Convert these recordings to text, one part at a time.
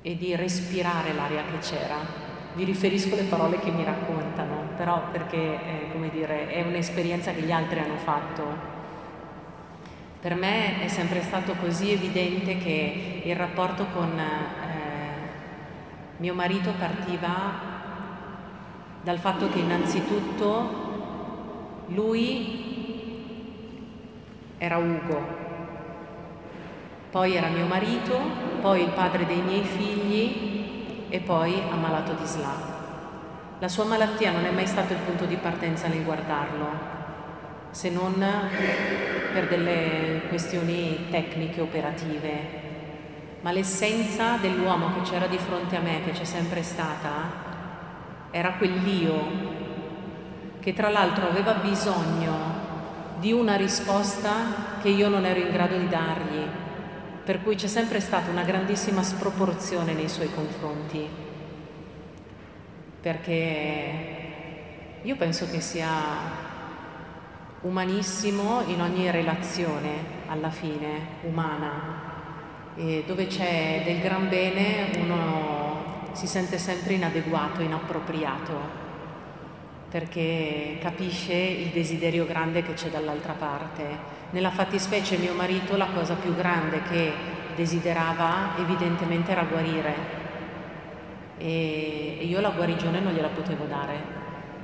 e di respirare l'aria che c'era. Vi riferisco le parole che mi raccontano, però perché, come dire, è un'esperienza che gli altri hanno fatto. Per me è sempre stato così evidente che il rapporto con mio marito partiva dal fatto che innanzitutto lui era Ugo, poi era mio marito, poi il padre dei miei figli e poi ammalato di SLA. La sua malattia non è mai stato il punto di partenza nel guardarlo, se non per delle questioni tecniche operative, ma l'essenza dell'uomo che c'era di fronte a me, che c'è sempre stata, era quell'io che tra l'altro aveva bisogno di una risposta che io non ero in grado di dargli, per cui c'è sempre stata una grandissima sproporzione nei suoi confronti, perché io penso che sia umanissimo in ogni relazione, alla fine, umana, e dove c'è del gran bene uno si sente sempre inadeguato, inappropriato, perché capisce il desiderio grande che c'è dall'altra parte. Nella fattispecie mio marito la cosa più grande che desiderava evidentemente era guarire, e io la guarigione non gliela potevo dare.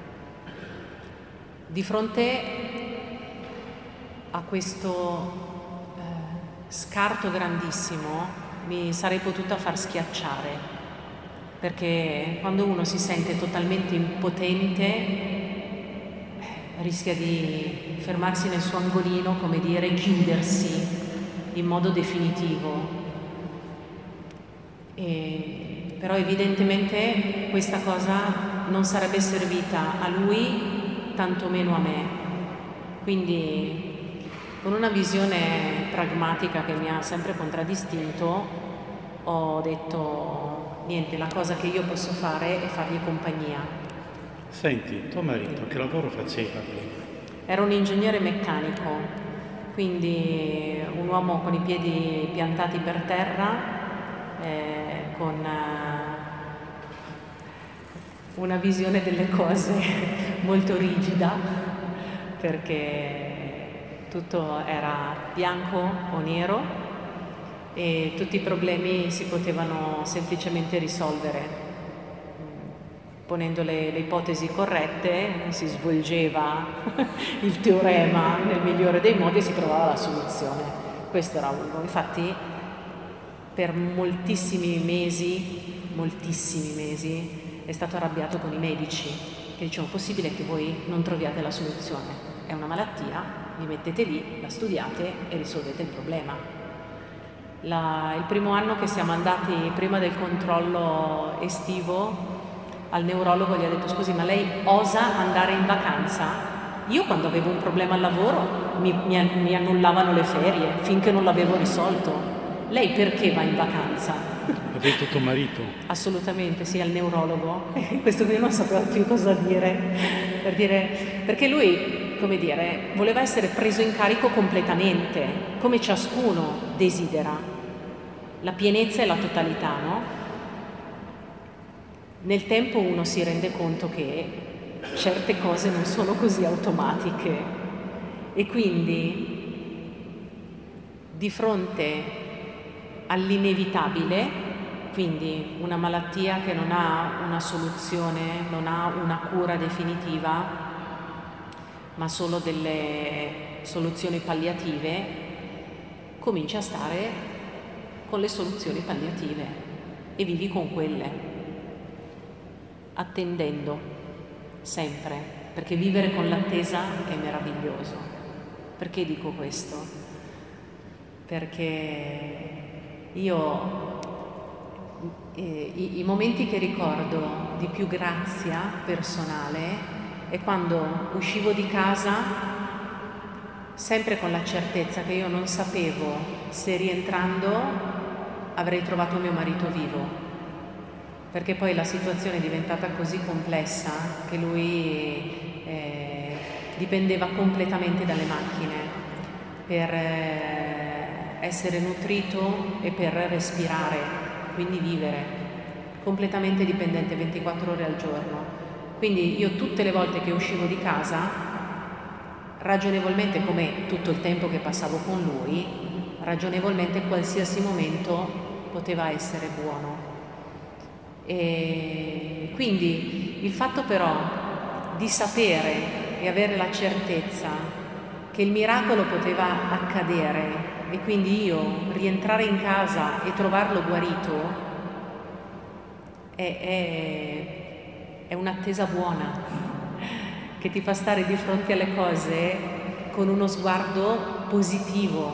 Di fronte a questo scarto grandissimo mi sarei potuta far schiacciare, perché quando uno si sente totalmente impotente rischia di fermarsi nel suo angolino, come dire, chiudersi in modo definitivo. Però evidentemente questa cosa non sarebbe servita a lui, tantomeno a me. Quindi, con una visione pragmatica che mi ha sempre contraddistinto, ho detto: niente, la cosa che io posso fare è fargli compagnia. Senti, tuo marito che lavoro faceva? Era un ingegnere meccanico, quindi un uomo con i piedi piantati per terra, con una visione delle cose molto rigida, perché tutto era bianco o nero e tutti i problemi si potevano semplicemente risolvere. Ponendo le ipotesi corrette si svolgeva il teorema nel migliore dei modi e si trovava la soluzione. Questo era Ugo. Infatti per moltissimi mesi è stato arrabbiato con i medici che dicevano: possibile che voi non troviate la soluzione? È una malattia, vi mettete lì, la studiate e risolvete il problema. Il primo anno che siamo andati prima del controllo estivo al neurologo, gli ha detto: scusi, ma lei osa andare in vacanza? Io quando avevo un problema al lavoro mi annullavano le ferie finché non l'avevo risolto. Lei perché va in vacanza? Ha detto tuo marito? Assolutamente sì, al neurologo. Questo qui non sapeva più cosa dire, perché lui, come dire, voleva essere preso in carico completamente, come ciascuno desidera, la pienezza e la totalità, no? Nel tempo uno si rende conto che certe cose non sono così automatiche e quindi di fronte all'inevitabile, quindi una malattia che non ha una soluzione, non ha una cura definitiva, ma solo delle soluzioni palliative, comincia a stare con le soluzioni palliative e vivi con quelle, attendendo sempre, perché vivere con l'attesa è meraviglioso. Perché dico questo? Perché io i momenti che ricordo di più grazia personale è quando uscivo di casa sempre con la certezza che io non sapevo se rientrando avrei trovato mio marito vivo, perché poi la situazione è diventata così complessa che lui dipendeva completamente dalle macchine per essere nutrito e per respirare, quindi vivere completamente dipendente 24 ore al giorno. Quindi io tutte le volte che uscivo di casa, ragionevolmente, come tutto il tempo che passavo con lui, ragionevolmente qualsiasi momento poteva essere buono. E quindi il fatto però di sapere e avere la certezza che il miracolo poteva accadere e quindi io rientrare in casa e trovarlo guarito è un'attesa buona che ti fa stare di fronte alle cose con uno sguardo positivo,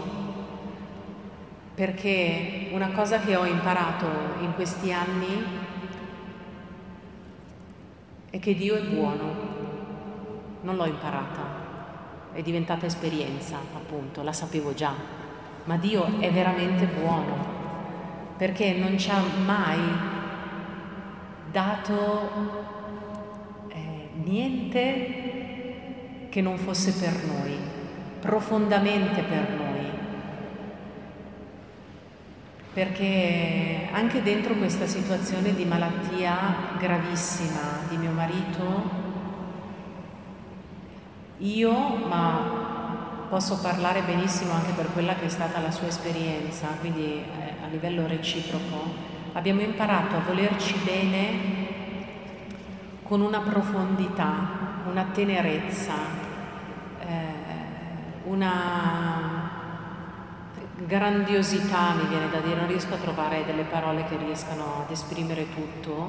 perché una cosa che ho imparato in questi anni è che Dio è buono. Non l'ho imparata, è diventata esperienza, appunto, la sapevo già, ma Dio è veramente buono, perché non ci ha mai dato niente che non fosse per noi, profondamente per noi, perché anche dentro questa situazione di malattia gravissima di mio marito, ma posso parlare benissimo anche per quella che è stata la sua esperienza, quindi a livello reciproco, abbiamo imparato a volerci bene con una profondità, una tenerezza, una grandiosità, mi viene da dire, non riesco a trovare delle parole che riescano ad esprimere tutto,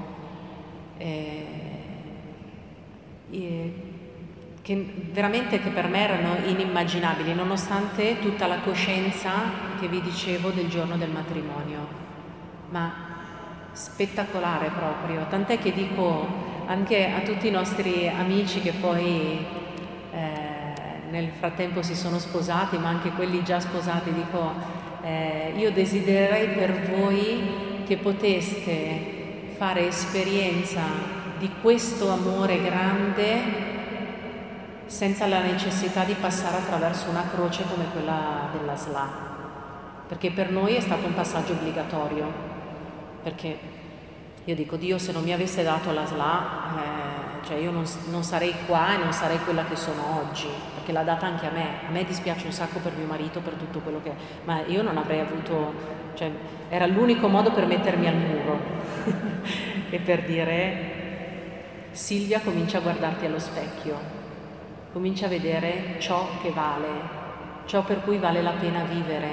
che veramente che per me erano inimmaginabili, nonostante tutta la coscienza che vi dicevo del giorno del matrimonio, ma spettacolare proprio, tant'è che dico anche a tutti i nostri amici che poi nel frattempo si sono sposati, ma anche quelli già sposati, dico io desidererei per voi che poteste fare esperienza di questo amore grande senza la necessità di passare attraverso una croce come quella della SLA, perché per noi è stato un passaggio obbligatorio, perché io dico, Dio se non mi avesse dato la SLA, cioè io non sarei qua e non sarei quella che sono oggi, perché l'ha data anche a me dispiace un sacco per mio marito, per tutto quello che, ma io non avrei avuto, cioè era l'unico modo per mettermi al muro e per dire, Silvia, comincia a guardarti allo specchio, comincia a vedere ciò che vale, ciò per cui vale la pena vivere,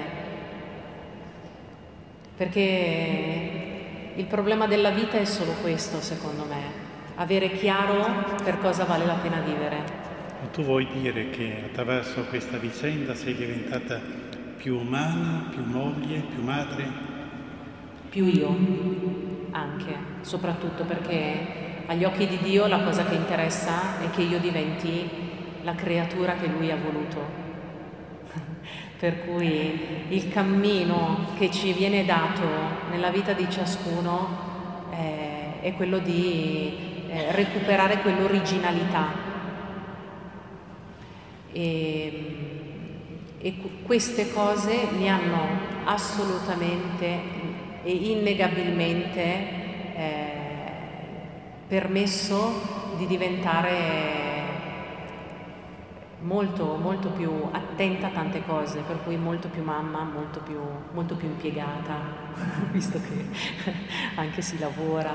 perché il problema della vita è solo questo, secondo me, avere chiaro per cosa vale la pena vivere. Ma tu vuoi dire che attraverso questa vicenda sei diventata più umana, più moglie, più madre? Più io, anche, soprattutto perché agli occhi di Dio la cosa che interessa è che io diventi la creatura che Lui ha voluto. Per cui il cammino che ci viene dato nella vita di ciascuno è quello di recuperare quell'originalità. E queste cose mi hanno assolutamente e innegabilmente permesso di diventare molto, molto più attenta a tante cose, per cui molto più mamma, molto più impiegata, visto che anche si lavora,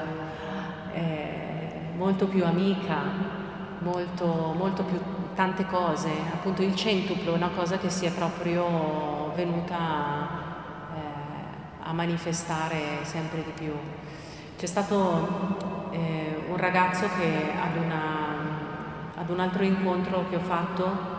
molto più amica, molto più tante cose, appunto il centuplo è una cosa che si è proprio venuta a manifestare sempre di più. C'è stato un ragazzo che ad un altro incontro che ho fatto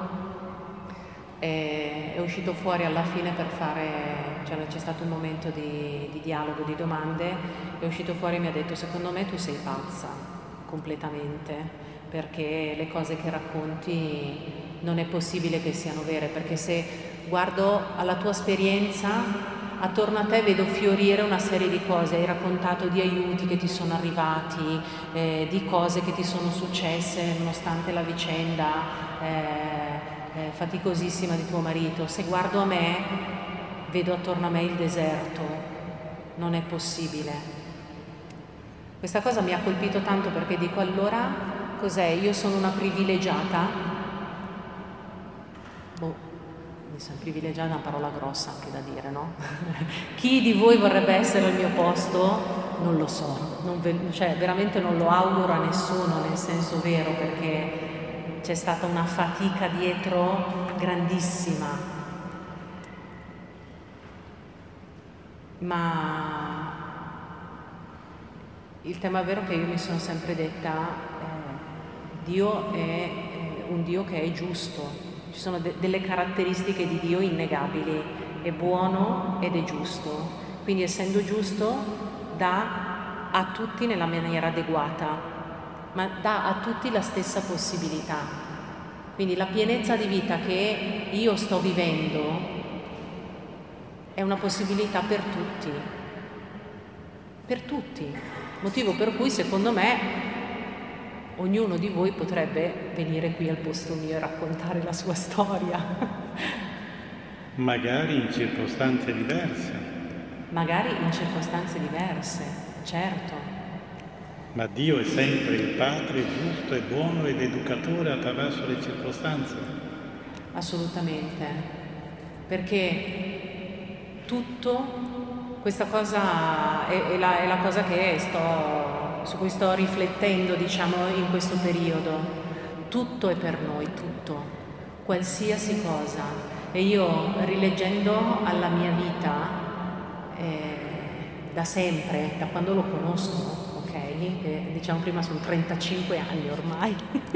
è uscito fuori alla fine per fare, cioè c'è stato un momento di dialogo, di domande, è uscito fuori e mi ha detto: secondo me tu sei pazza completamente, perché le cose che racconti non è possibile che siano vere, perché se guardo alla tua esperienza attorno a te vedo fiorire una serie di cose, hai raccontato di aiuti che ti sono arrivati, di cose che ti sono successe nonostante la vicenda faticosissima di tuo marito. Se guardo a me, vedo attorno a me il deserto, non è possibile. Questa cosa mi ha colpito tanto perché dico, allora cos'è? Io sono una privilegiata? Mi sono privilegiata, è una parola grossa anche da dire, no? Chi di voi vorrebbe essere al mio posto? Non lo so, cioè veramente non lo auguro a nessuno nel senso vero, perché c'è stata una fatica dietro grandissima. Ma il tema vero che io mi sono sempre detta, Dio è un Dio che è giusto. Ci sono delle caratteristiche di Dio innegabili, è buono ed è giusto, quindi essendo giusto dà a tutti nella maniera adeguata, ma dà a tutti la stessa possibilità. Quindi la pienezza di vita che io sto vivendo è una possibilità per tutti, motivo per cui secondo me ognuno di voi potrebbe venire qui al posto mio e raccontare la sua storia. Magari in circostanze diverse. Magari in circostanze diverse, certo. Ma Dio è sempre il Padre giusto e buono ed educatore attraverso le circostanze. Assolutamente. Perché tutto, questa cosa è la cosa che su cui sto riflettendo, diciamo, in questo periodo. Tutto è per noi, tutto, qualsiasi cosa. E io, rileggendo alla mia vita, da sempre, da quando lo conosco, ok? Che, diciamo prima sono 35 anni ormai,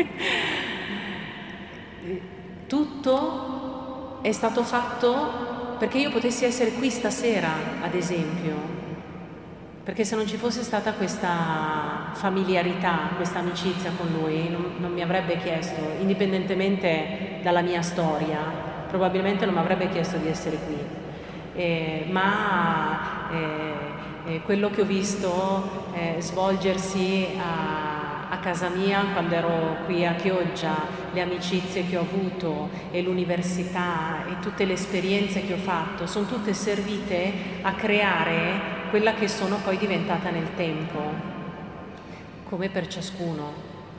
tutto è stato fatto perché io potessi essere qui stasera, ad esempio. Perché se non ci fosse stata questa familiarità, questa amicizia con lui, non mi avrebbe chiesto, indipendentemente dalla mia storia, probabilmente non mi avrebbe chiesto di essere qui. Ma quello che ho visto svolgersi a casa mia quando ero qui a Chioggia, le amicizie che ho avuto e l'università e tutte le esperienze che ho fatto, sono tutte servite a creare quella che sono poi diventata nel tempo, come per ciascuno.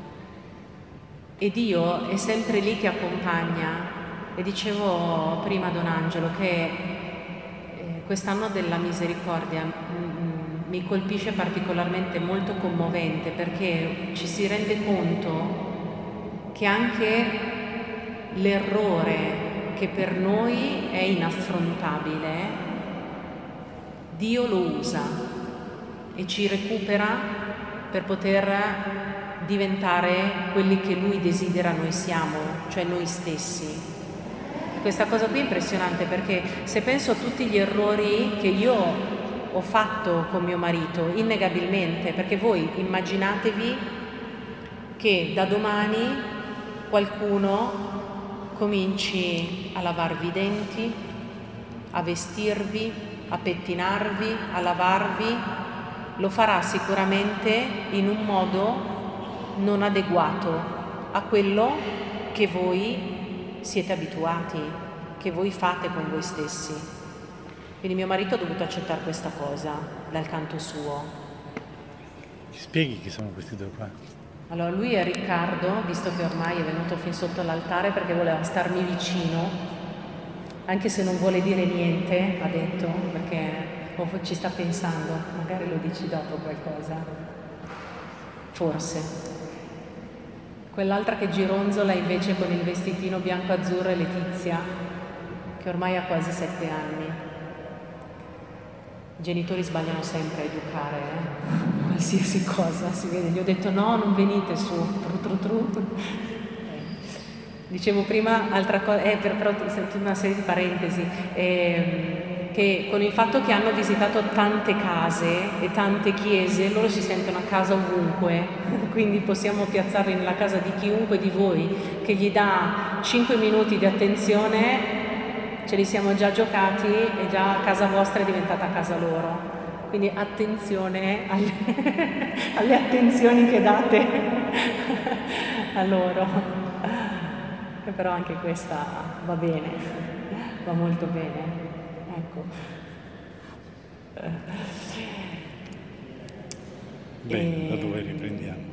E Dio è sempre lì che accompagna. E dicevo prima a Don Angelo che quest'anno della misericordia mi colpisce particolarmente, molto commovente, perché ci si rende conto che anche l'errore che per noi è inaffrontabile, Dio lo usa e ci recupera per poter diventare quelli che Lui desidera noi siamo, cioè noi stessi. E questa cosa qui è impressionante, perché se penso a tutti gli errori che io ho fatto con mio marito, innegabilmente, perché voi immaginatevi che da domani qualcuno cominci a lavarvi i denti, a vestirvi, a pettinarvi, a lavarvi, lo farà sicuramente in un modo non adeguato a quello che voi siete abituati, che voi fate con voi stessi. Quindi mio marito ha dovuto accettare questa cosa dal canto suo. Ci spieghi chi sono questi due qua? Allora lui è Riccardo, visto che ormai è venuto fin sotto l'altare perché voleva starmi vicino, anche se non vuole dire niente, ha detto, perché ci sta pensando, magari lo dici dopo qualcosa, forse. Quell'altra che gironzola invece con il vestitino bianco-azzurro è Letizia, che ormai ha quasi 7 anni. I genitori sbagliano sempre a educare, qualsiasi cosa, si vede. Gli ho detto no, non venite su, tru. Dicevo prima, altra cosa, però una serie di parentesi, che con il fatto che hanno visitato tante case e tante chiese, loro si sentono a casa ovunque, quindi possiamo piazzarli nella casa di chiunque di voi che gli dà 5 minuti di attenzione, ce li siamo già giocati e già casa vostra è diventata casa loro. Quindi attenzione alle attenzioni che date a loro. Però anche questa va bene, va molto bene, ecco. Bene, da dove riprendiamo?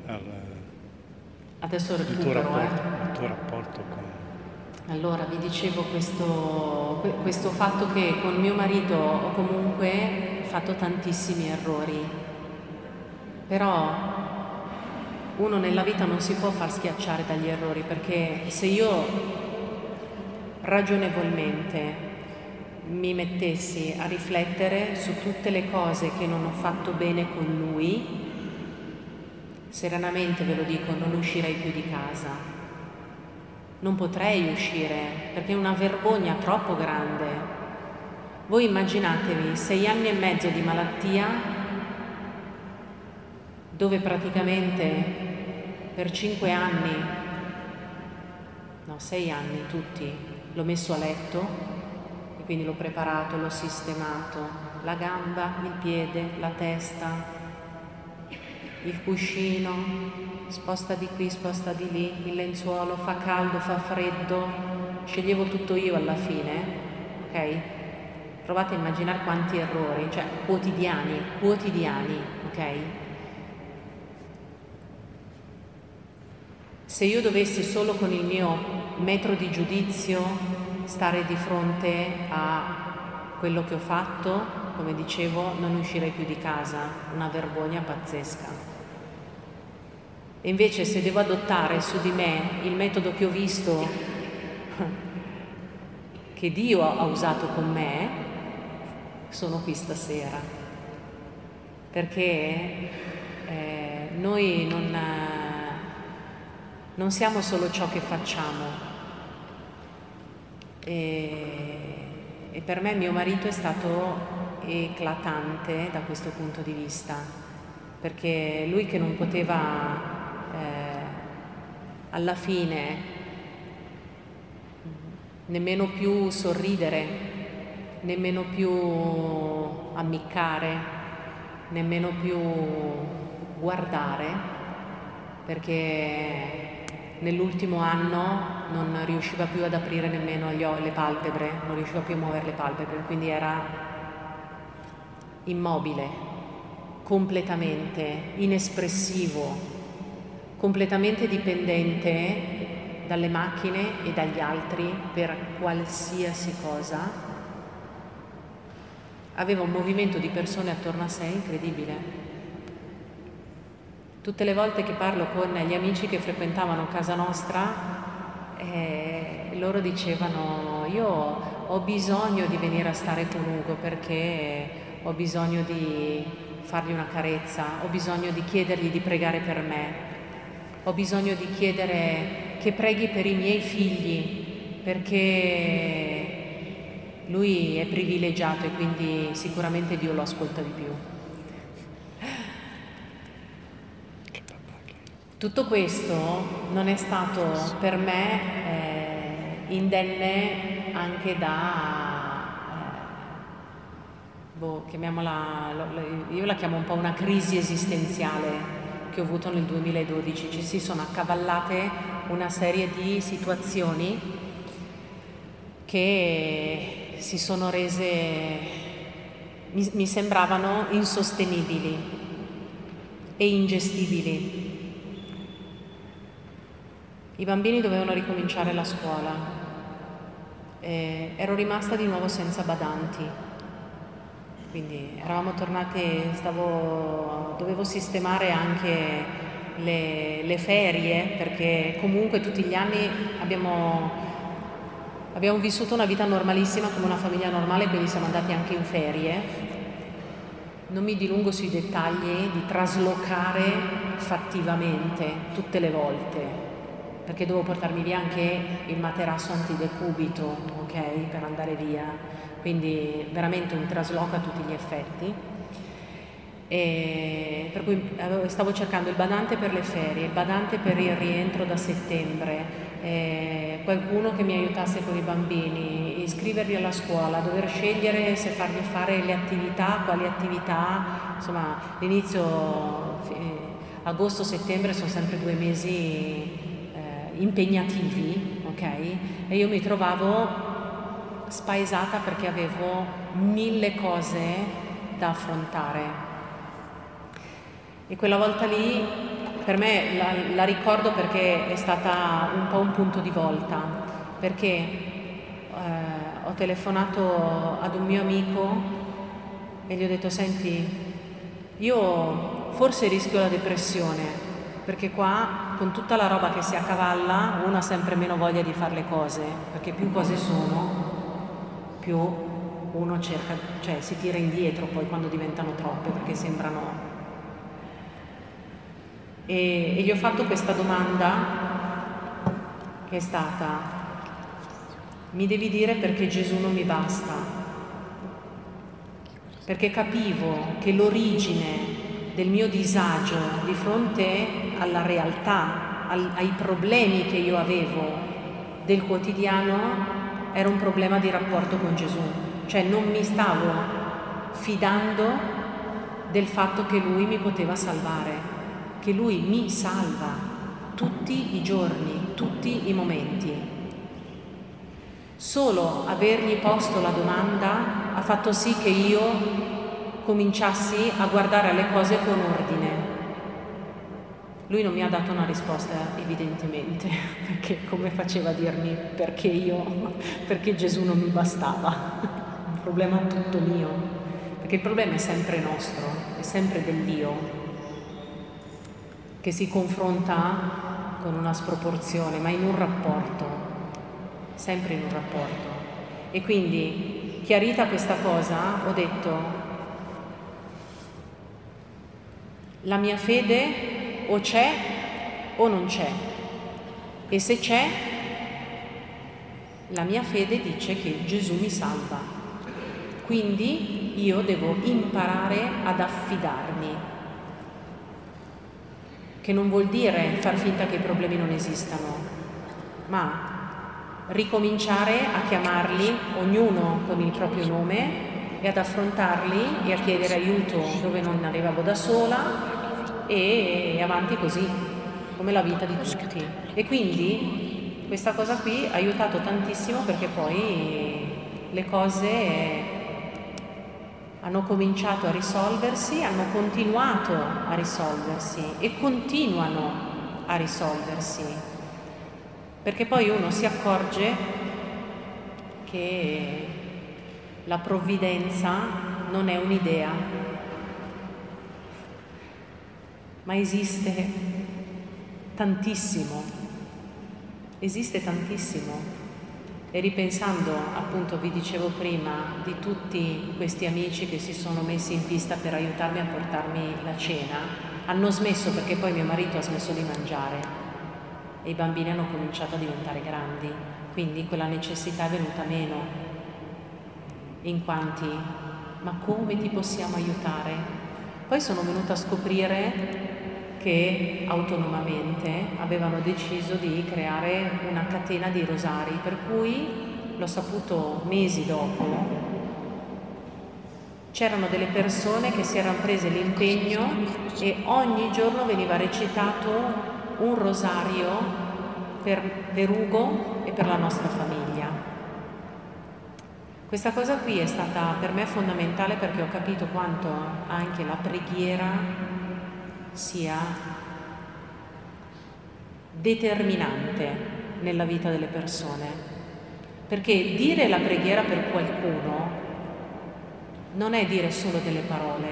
Adesso Il tuo recupero, rapporto con... Allora, vi dicevo questo fatto che con mio marito ho comunque fatto tantissimi errori, però uno nella vita non si può far schiacciare dagli errori, perché se io ragionevolmente mi mettessi a riflettere su tutte le cose che non ho fatto bene con lui, serenamente ve lo dico, non uscirei più di casa. Non potrei uscire, perché è una vergogna troppo grande. Voi immaginatevi 6 anni e mezzo di malattia, dove praticamente per 5 anni, no 6 anni tutti, l'ho messo a letto, e quindi l'ho preparato, l'ho sistemato, la gamba, il piede, la testa, il cuscino, sposta di qui, sposta di lì, il lenzuolo, fa caldo, fa freddo, sceglievo tutto io alla fine, ok? Provate a immaginare quanti errori, cioè quotidiani, ok? Se io dovessi solo con il mio metro di giudizio stare di fronte a quello che ho fatto, come dicevo, non uscirei più di casa, una vergogna pazzesca. E invece se devo adottare su di me il metodo che ho visto che Dio ha usato con me, sono qui stasera, perché noi non siamo solo ciò che facciamo, e per me mio marito è stato eclatante da questo punto di vista, perché lui che non poteva alla fine nemmeno più sorridere, nemmeno più ammiccare, nemmeno più guardare, perché nell'ultimo anno non riusciva più ad aprire nemmeno le palpebre, non riusciva più a muovere le palpebre, quindi era immobile, completamente inespressivo, completamente dipendente dalle macchine e dagli altri per qualsiasi cosa. Aveva un movimento di persone attorno a sé incredibile. Tutte le volte che parlo con gli amici che frequentavano casa nostra, loro dicevano: io ho bisogno di venire a stare con Ugo perché ho bisogno di fargli una carezza, ho bisogno di chiedergli di pregare per me, ho bisogno di chiedere che preghi per i miei figli, perché lui è privilegiato e quindi sicuramente Dio lo ascolta di più. Tutto questo non è stato per me indenne anche chiamiamola, io la chiamo un po' una crisi esistenziale che ho avuto nel 2012. Ci si sono accavallate una serie di situazioni che si sono rese, mi sembravano insostenibili e ingestibili. I bambini dovevano ricominciare la scuola, ero rimasta di nuovo senza badanti, quindi eravamo tornati, dovevo sistemare anche le ferie, perché comunque tutti gli anni abbiamo vissuto una vita normalissima come una famiglia normale, quindi siamo andati anche in ferie. Non mi dilungo sui dettagli di traslocare fattivamente tutte le volte, perché dovevo portarmi via anche il materasso antidecubito, ok, per andare via, quindi veramente un trasloco a tutti gli effetti. E per cui stavo cercando il badante per le ferie, il badante per il rientro da settembre, qualcuno che mi aiutasse con i bambini, iscriverli alla scuola, dover scegliere se fargli fare le attività, quali attività, insomma l'inizio agosto-settembre sono sempre 2 mesi impegnativi, ok? E io mi trovavo spaesata perché avevo 1000 cose da affrontare. E quella volta lì per me la ricordo perché è stata un po' un punto di volta, perché ho telefonato ad un mio amico e gli ho detto: senti, io forse rischio la depressione, perché qua con tutta la roba che si accavalla uno ha sempre meno voglia di fare le cose, perché più cose sono, più uno cerca, cioè si tira indietro poi quando diventano troppe, perché sembrano. E gli ho fatto questa domanda che è stata: mi devi dire perché Gesù non mi basta? Perché capivo che l'origine del mio disagio di fronte alla realtà, ai problemi che io avevo del quotidiano, era un problema di rapporto con Gesù. Cioè non mi stavo fidando del fatto che Lui mi poteva salvare, che Lui mi salva tutti i giorni, tutti i momenti. Solo avergli posto la domanda ha fatto sì che io cominciassi a guardare alle cose con ordine. Lui non mi ha dato una risposta, evidentemente, perché come faceva a dirmi perché Gesù non mi bastava? Un problema tutto mio, perché il problema è sempre nostro, è sempre dell'io, che si confronta con una sproporzione, ma in un rapporto, sempre in un rapporto. E quindi, chiarita questa cosa, ho detto: la mia fede o c'è o non c'è, e se c'è, la mia fede dice che Gesù mi salva, quindi io devo imparare ad affidarmi, che non vuol dire far finta che i problemi non esistano, ma ricominciare a chiamarli ognuno con il proprio nome e ad affrontarli e a chiedere aiuto dove non arrivavo da sola, e avanti così, come la vita di tutti. E quindi questa cosa qui ha aiutato tantissimo, perché poi le cose hanno cominciato a risolversi, hanno continuato a risolversi e continuano a risolversi, perché poi uno si accorge che la provvidenza non è un'idea, ma esiste tantissimo. E ripensando, appunto, vi dicevo prima di tutti questi amici che si sono messi in pista per aiutarmi a portarmi la cena, hanno smesso perché poi mio marito ha smesso di mangiare e i bambini hanno cominciato a diventare grandi, quindi quella necessità è venuta meno, in quanti: ma come ti possiamo aiutare? Poi sono venuta a scoprire che autonomamente avevano deciso di creare una catena di rosari, per cui l'ho saputo mesi dopo. C'erano delle persone che si erano prese l'impegno e ogni giorno veniva recitato un rosario per Ugo e per la nostra famiglia. Questa cosa qui è stata per me fondamentale, perché ho capito quanto anche la preghiera sia determinante nella vita delle persone, perché dire la preghiera per qualcuno non è dire solo delle parole,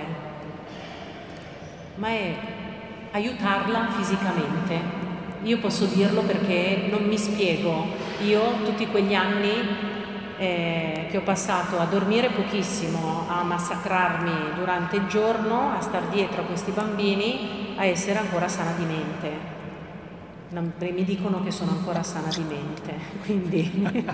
ma è aiutarla fisicamente. Io posso dirlo perché non mi spiego, io tutti quegli anni che ho passato a dormire pochissimo, a massacrarmi durante il giorno, a star dietro a questi bambini, a essere ancora sana di mente. Mi dicono che sono ancora sana di mente, quindi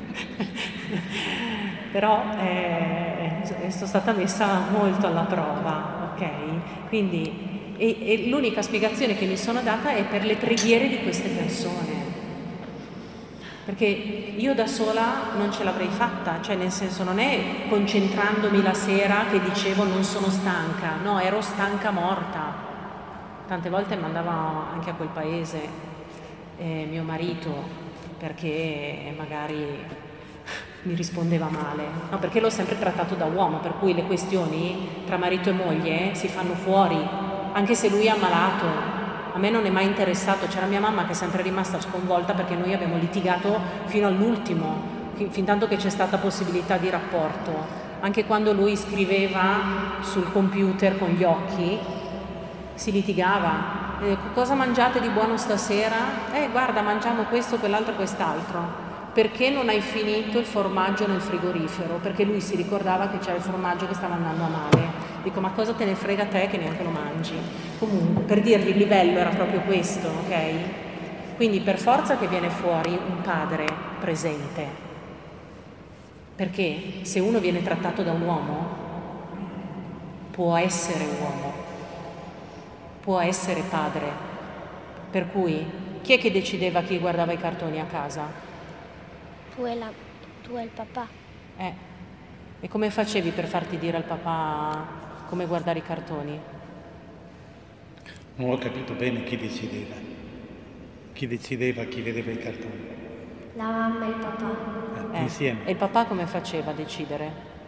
però sono stata messa molto alla prova, ok? Quindi e l'unica spiegazione che mi sono data è per le preghiere di queste persone, perché io da sola non ce l'avrei fatta, cioè nel senso, non è concentrandomi la sera che dicevo non sono stanca, no, ero stanca morta. Tante volte mandava anche a quel paese mio marito, perché magari mi rispondeva male, no, perché l'ho sempre trattato da uomo, per cui le questioni tra marito e moglie si fanno fuori, anche se lui è ammalato. A me non è mai interessato, c'era mia mamma che è sempre rimasta sconvolta perché noi abbiamo litigato fino all'ultimo, fin tanto che c'è stata possibilità di rapporto. Anche quando lui scriveva sul computer con gli occhi, si litigava. Cosa mangiate di buono stasera? Guarda, mangiamo questo, quell'altro, quest'altro. Perché non hai finito il formaggio nel frigorifero? Perché lui si ricordava che c'era il formaggio che stava andando a male. Dico, ma cosa te ne frega te che neanche lo mangi? Comunque, per dirvi, il livello era proprio questo, ok? Quindi per forza che viene fuori un padre presente. Perché se uno viene trattato da un uomo, può essere uomo, può essere padre. Per cui, chi è che decideva chi guardava i cartoni a casa? Tu e il papà. E come facevi per farti dire al papà come guardare i cartoni? Non ho capito bene chi decideva. Chi decideva chi vedeva i cartoni? La mamma e il papà. Insieme. E il papà come faceva a decidere?